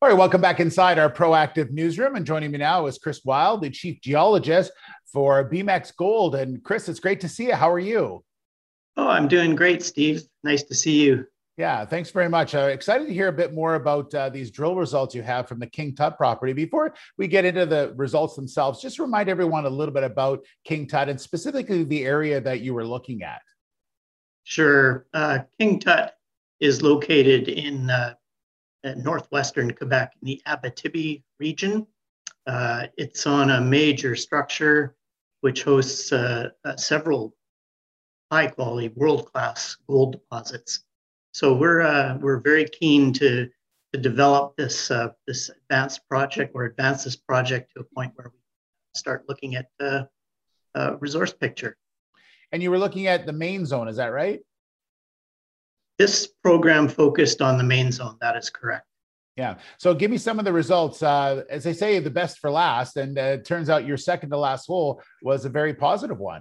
All right, welcome back inside our proactive newsroom. And joining me now is Chris Wild, the chief geologist for BMEX Gold. And Chris, it's great to see you. How are you? Oh, I'm doing great, Steve. Nice to see you. Yeah, thanks very much. Excited to hear a bit more about these drill results you have from the King Tut property. Before we get into the results themselves, just remind everyone a little bit about King Tut and specifically the area that you were looking at. Sure. King Tut is located in northwestern Quebec in the Abitibi region. It's on a major structure which hosts several high-quality, world-class gold deposits. So we're very keen to develop this advanced project or advance this project to a point where we start looking at the resource picture. And you were looking at the main zone, is that right? This program focused on the main zone. That is correct. Yeah. So give me some of the results. As they say, the best for last. And it turns out your second to last hole was a very positive one.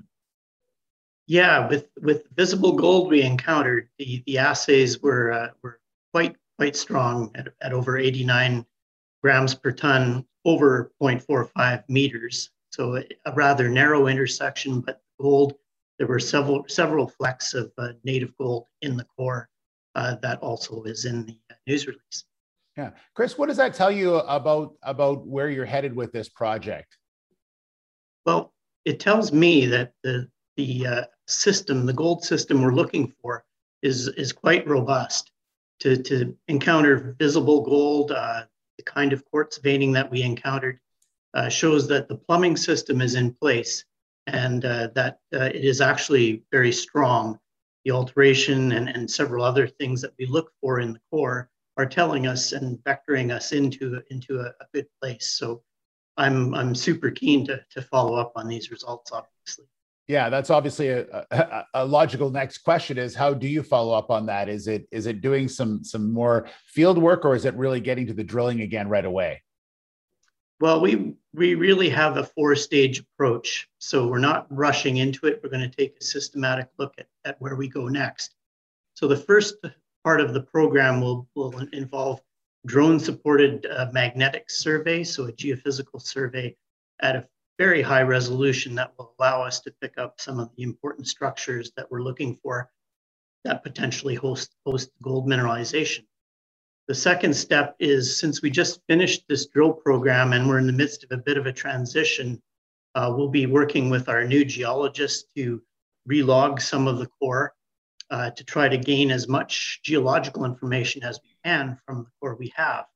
Yeah, with visible gold we encountered, the assays were quite strong at over 89 grams per ton over 0.45 meters. So a rather narrow intersection, but gold, there were several flecks of native gold in the core that also is in the news release. Yeah, Chris, what does that tell you about where you're headed with this project? Well, it tells me that the system, the gold system we're looking for, is quite robust. To encounter visible gold, the kind of quartz veining that we encountered shows that the plumbing system is in place and that it is actually very strong. The alteration and several other things that we look for in the core are telling us and vectoring us into a good place. So I'm super keen to follow up on these results, obviously. Yeah, that's obviously a logical next question is how do you follow up on that? Is it doing some more field work or is it really getting to the drilling again right away? Well, we really have a four-stage approach. So we're not rushing into it. We're going to take a systematic look at where we go next. So the first part of the program will involve drone-supported magnetic survey, so a geophysical survey at a very high resolution that will allow us to pick up some of the important structures that we're looking for that potentially host gold mineralization. The second step is, since we just finished this drill program and we're in the midst of a bit of a transition, we'll be working with our new geologist to relog some of the core to try to gain as much geological information as we can from the core we have.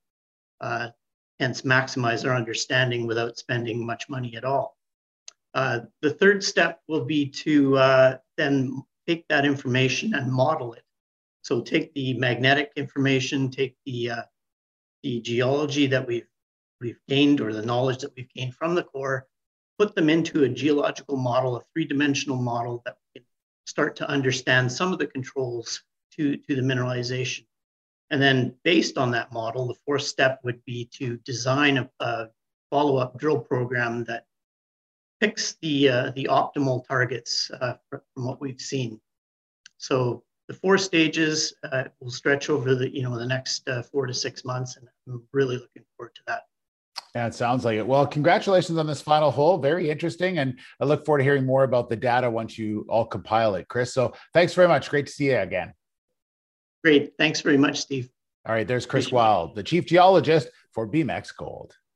Hence maximize our understanding without spending much money at all. The third step will be to then take that information and model it. So take the magnetic information, take the geology that we've gained or the knowledge that we've gained from the core, put them into a geological model, a three-dimensional model that we can start to understand some of the controls to the mineralization. And then based on that model, the fourth step would be to design a follow-up drill program that picks the optimal targets from what we've seen. So the four stages will stretch over the next 4 to 6 months, and I'm really looking forward to that. Yeah, it sounds like it. Well, congratulations on this final hole. Very interesting. And I look forward to hearing more about the data once you all compile it, Chris. So thanks very much. Great to see you again. Great. Thanks very much, Steve. All right. There's Chris Wild, the chief geologist for BMEX Gold.